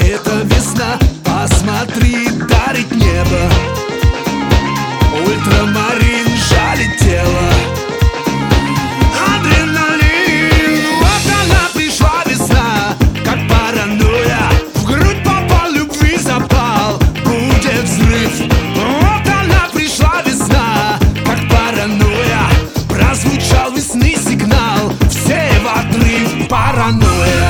Это весна, посмотри, дарит небо. Ультрамарин жалит тело. Адреналин, вот она пришла весна, как паранойя. В грудь попал, любви запал, будет взрыв. Вот она пришла весна, как паранойя. Прозвучал весны сигнал, все в отрыв. Паранойя.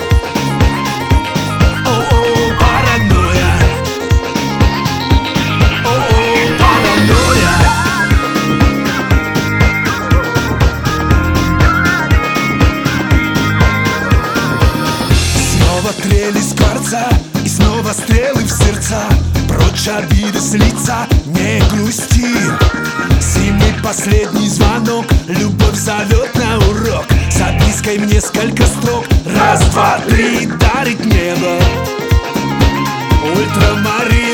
Трели скворца и снова стрелы в сердца. Прочь обиды с лица, не грусти. Зимы последний звонок, любовь зовет на урок. Запиской в несколько строк. Раз, два, три, дарит небо. Ультрамарин